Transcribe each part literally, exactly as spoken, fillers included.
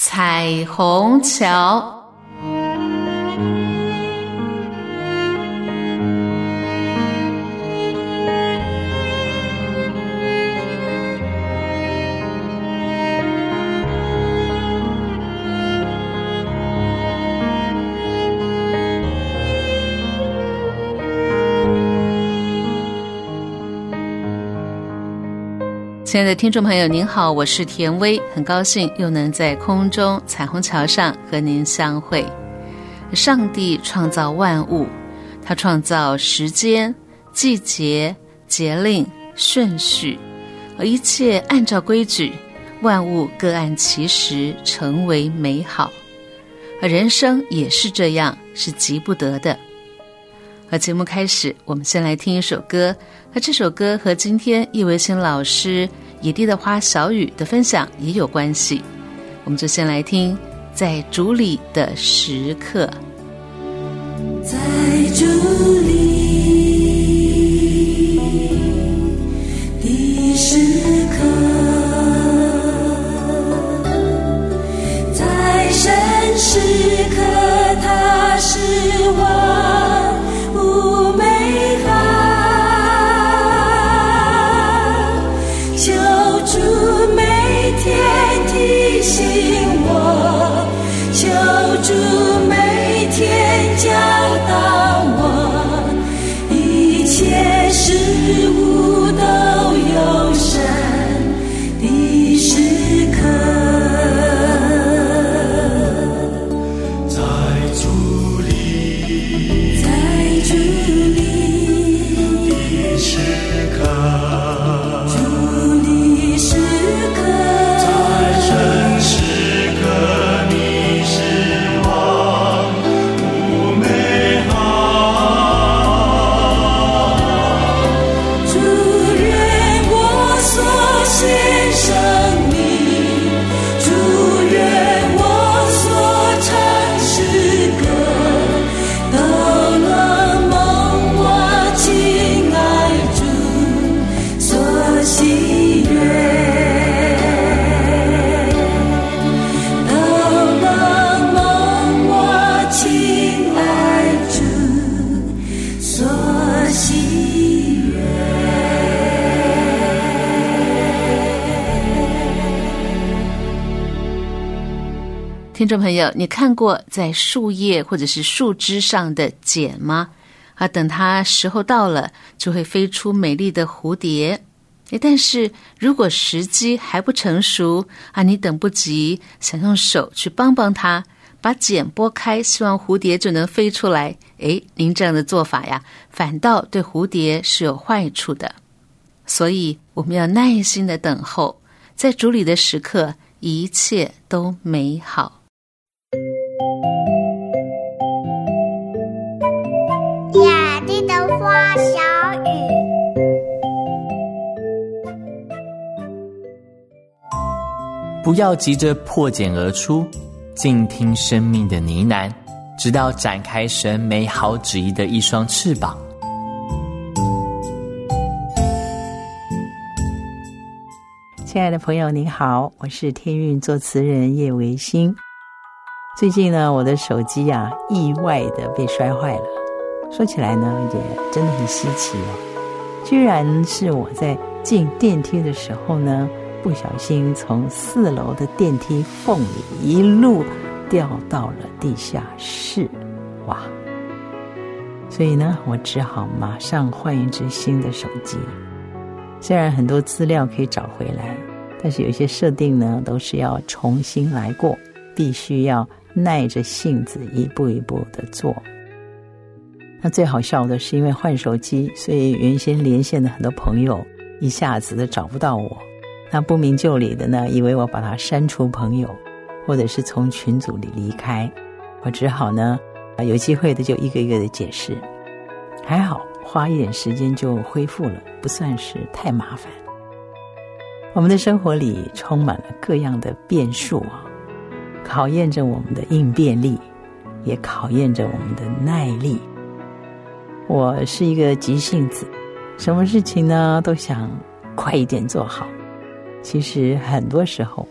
彩虹桥。亲爱的听众朋友您好，我是田薇，很高兴又能在空中彩虹桥上和您相会。上帝创造万物，他创造时间、季节、节令、顺序，而一切按照规矩，万物各按其时，成为美好。而人生也是这样，是急不得的。而节目开始，我们先来听一首歌，而这首歌和今天叶维新老师野地的花小雨的分享也有关系。我们就先来听在主里的时刻。 在主里的时刻，在神时刻，他是万物美好。求主每天提醒我，求主每天教导我，一切事物都有神的时刻。 在主里， 在主里的时刻， 主的时刻， 在神时刻，你是万物美好。 主愿我所献生命，主愿我所唱诗歌，都能蒙我亲爱主所喜悦，都能蒙我亲爱主所喜悦。 听众朋友，你看过在树叶或者是树枝上的茧吗？啊，等它时候到了，就会飞出美丽的蝴蝶。诶，但是如果时机还不成熟啊，你等不及，想用手去帮帮它，把茧拨开，希望蝴蝶就能飞出来。诶，您这样的做法呀，反倒对蝴蝶是有坏处的。所以我们要耐心的等候，在主里的时刻，一切都美好。 野地的花小雨， 不要急着破茧而出，静听生命的呢喃，直到展开神美好旨意的一双翅膀。 亲爱的朋友您好，我是天韵作词人叶维新。最近呢，我的手机啊意外的被摔坏了，说起来呢也真的很稀奇哦，居然是我在进电梯的时候呢，不小心从四楼的电梯缝里一路掉到了地下室，哇！所以呢，我只好马上换一只新的手机。虽然很多资料可以找回来，但是有些设定呢都是要重新来过，必须要耐着性子一步一步的做。那最好笑的是，因为换手机，所以原先连线的很多朋友一下子都找不到我，那不明就里的呢，以为我把他删除朋友，或者是从群组里离开，我只好呢有机会的就一个一个的解释。还好花一点时间就恢复了，不算是太麻烦。我们的生活里充满了各样的变数啊，考验着我们的应变力，也考验着我们的耐力。我是一个急性子，什么事情呢都想快一点做好。其实很多时候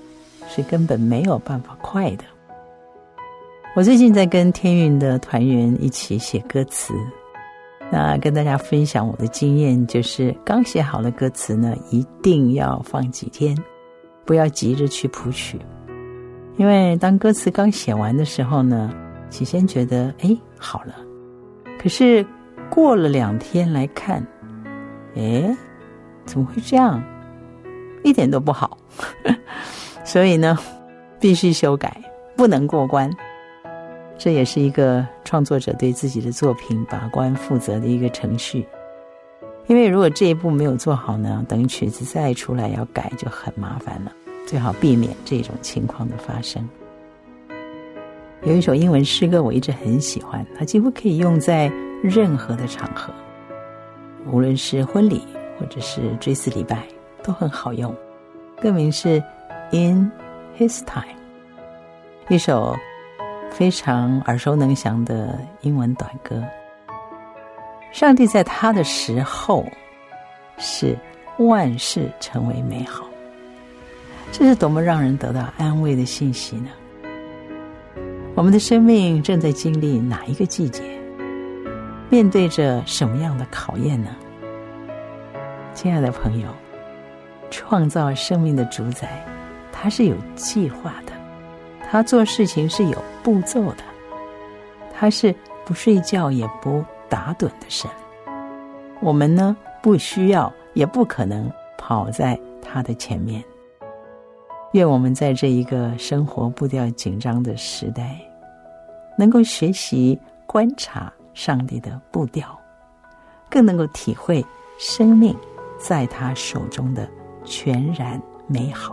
是根本没有办法快的。我最近在跟天韵的团员一起写歌词，那跟大家分享我的经验，就是刚写好的歌词呢，一定要放几天，不要急着去谱曲。因为当歌词刚写完的时候呢，起先觉得诶好了，可是过了两天来看，诶怎么会这样，一点都不好所以呢必须修改，不能过关。这也是一个创作者对自己的作品把关负责的一个程序。因为如果这一步没有做好呢，等曲子再出来要改就很麻烦了，最好避免这种情况的发生。有一首英文诗歌我一直很喜欢，它几乎可以用在任何的场合，无论是婚礼或者是追思礼拜都很好用。歌名是 In His Time， 一首非常耳熟能详的英文短歌。上帝在他的时候使万事成为美好，这是多么让人得到安慰的信息呢？我们的生命正在经历哪一个季节？面对着什么样的考验呢？亲爱的朋友，创造生命的主宰，他是有计划的，他做事情是有步骤的，他是不睡觉也不打盹的神。我们呢，不需要也不可能跑在他的前面。愿我们在这一个生活步调紧张的时代，能够学习观察上帝的步调，更能够体会生命在他手中的全然美好。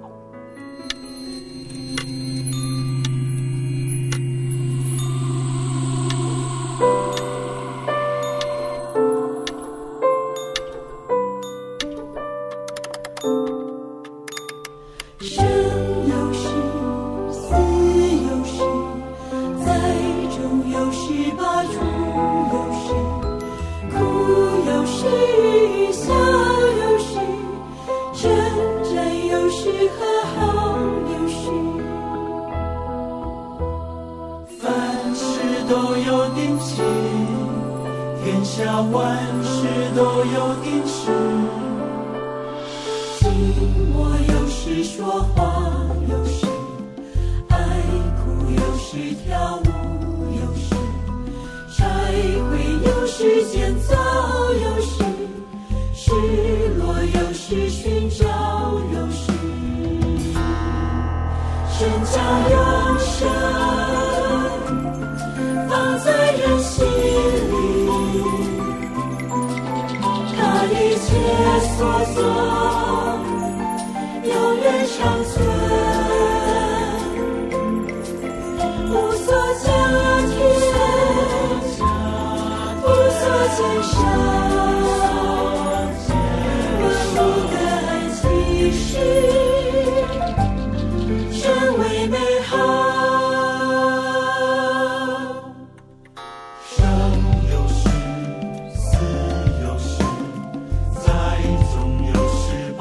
生有时，死有时，栽种有时。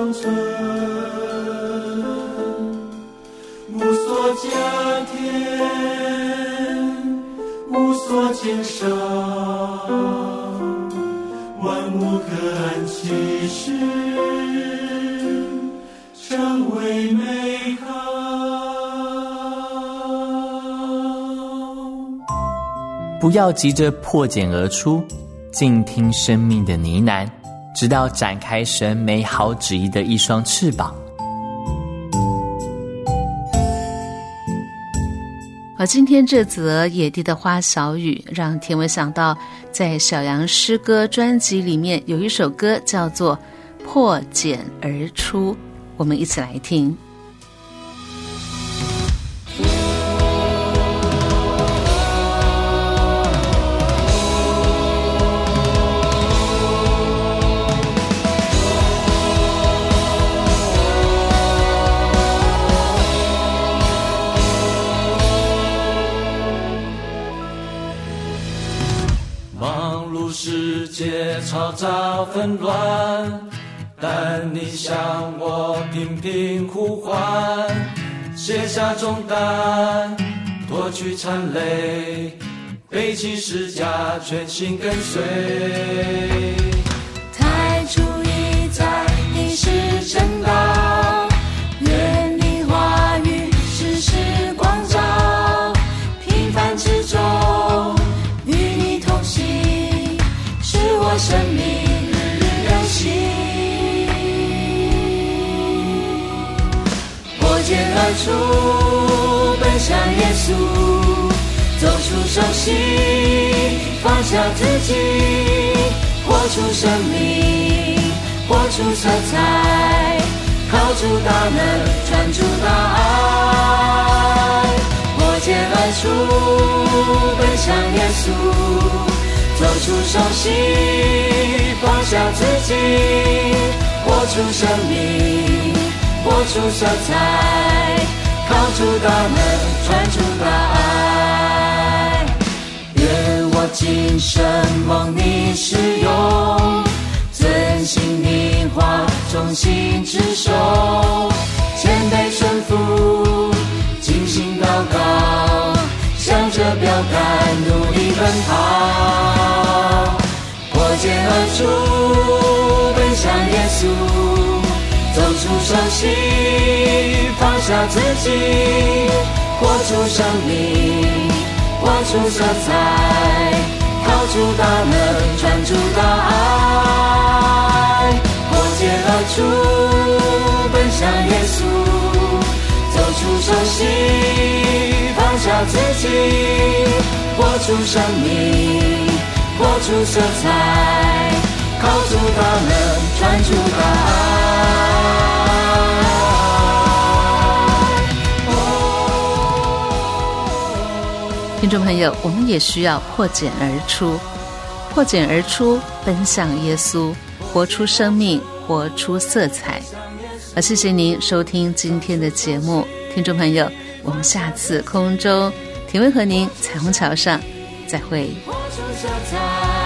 长存，无所加添，无所减少，万物各按其时，成为美好。 不要急着破茧而出，静听生命的呢喃，直到展开神美好旨意的一双翅膀。 而今天这则野地的花小雨，让田文想到在小羊诗歌专辑里面有一首歌叫做《破茧而出》，我们一起来听。 世界嘈杂纷乱，但你向我频频呼唤，卸下重担，脱去缠累，背起十架，全心跟随。 太初已在，你是真道，愿你话语时时光照，平凡之中与你同行，使我生命日日更新。破茧而出，奔向耶稣，走出手心，放下自己，活出生命，活出色彩，靠主大能，传主大爱。破茧而出，奔向耶稣，走出手心，放下自己，活出生命，活出色彩，靠主大能，传主大爱。愿我今生蒙你使用，遵行你话，忠心执守，谦卑顺服，尽心祷告，向着标杆努力奔跑。破茧而出，奔向耶稣，走出手心，放下自己，活出生命，活出色彩，靠主大能，传主大爱。破茧而出，奔向耶稣，走出手心，放下自己，活出生命，活出色彩，靠主大能，传主大爱。 听众朋友，我们也需要破茧而出，破茧而出，奔向耶稣，活出生命，活出色彩。而谢谢您收听今天的节目，听众朋友，我们下次空中田薇和您彩虹桥上再会。 活出色彩，